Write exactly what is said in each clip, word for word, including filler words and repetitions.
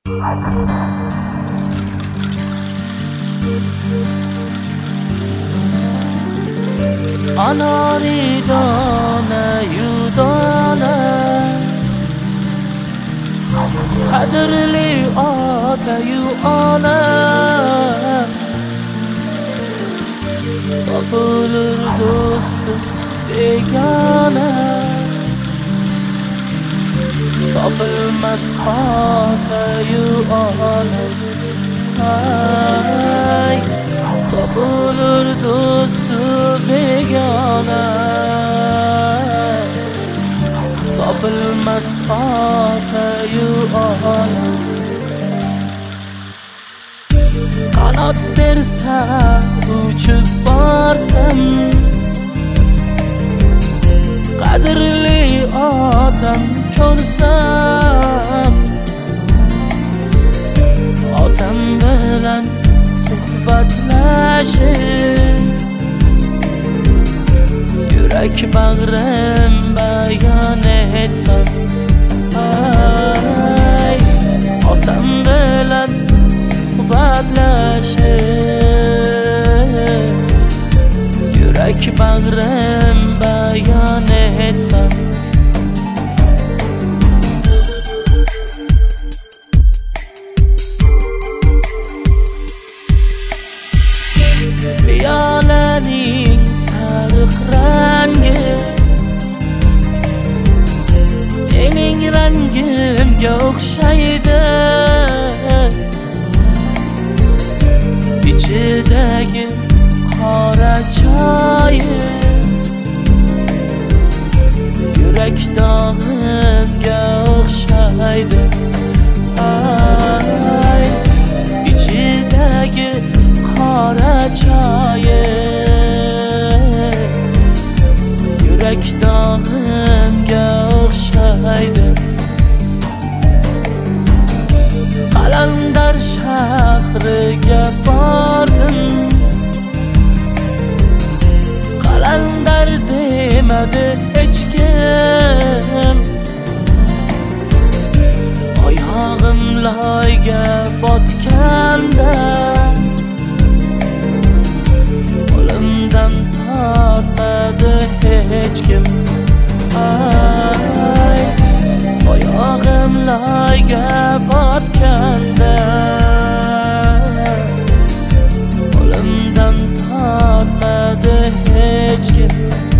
Anori dona yu dona, qadrli ota yu ona, topilur do'sti begona, topilmas ota yu ona. Ay, topilur do'sti begona, topilmas ota yu ona. Qanot bersa uchib borsam, qadrli otam ko'rsam, otam bilan suhbatlashib, yurak bag'rim bayon etsam. Ay, otam bilan suhbatlashib, yurak bag'rim bayon etsam. Piyolaning sariq rangi mening rangimga o'xshaydi, ichidagi qora choyi yurak dog'imga o'xshaydi. Ay, ichidagi qora choyi yurak dog'imga o'xshaydi. Qalandar shahriga bordim, qalandar demadi hech kim. Oyog'im loyga botganda qo'limdan tortmadi hech kim. Ay, oyog'im loyga botganda qo'limdan tortmadi hech kim.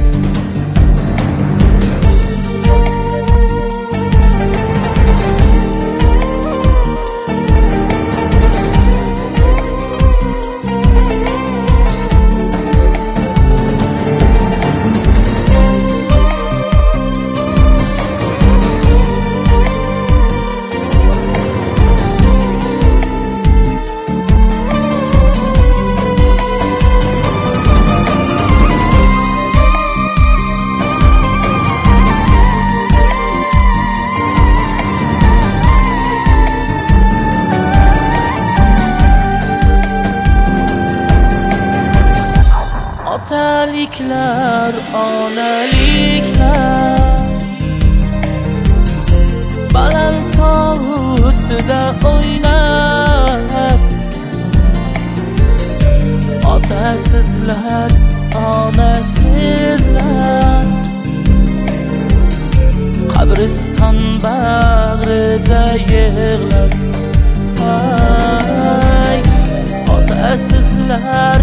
Otaliklar, onaliklar baland tog' ustida o'ynab, otasizlar, onasizlar qabriston bag'rida yig'lab. Ay, otasizlar,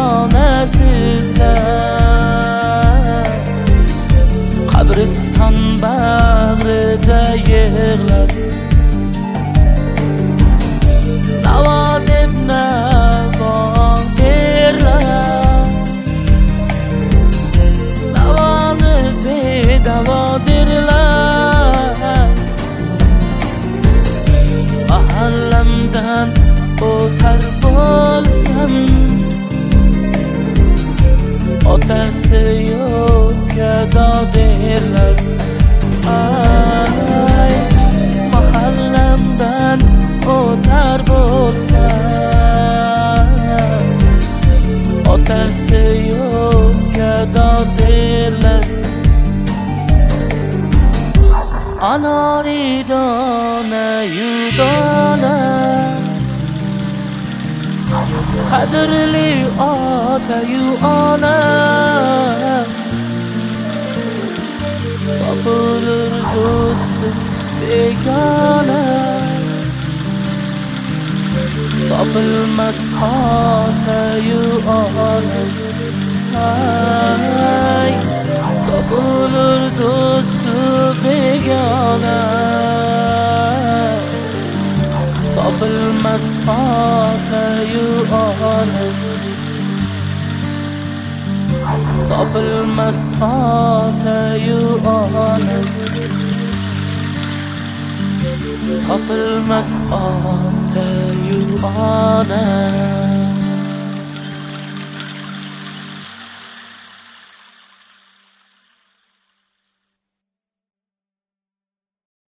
onasizlar qabriston bag'rida yig'lar. Navo deb navo derlar, navoni bedavo derlar. Mahallamdan o'tar bo'lsam, otasi yo'q gado derlar. Ay, mahallamdan o'tar bo'lsam, otasi yo'q gado derlar. Anori dona yu dona, qadrli ota-yu ona topilur do'sti begona topilmas ota-yu ona ay topilur do'sti begona topilmas ota-yu ona topilmas ota-yu ona topilmas ota-yu ona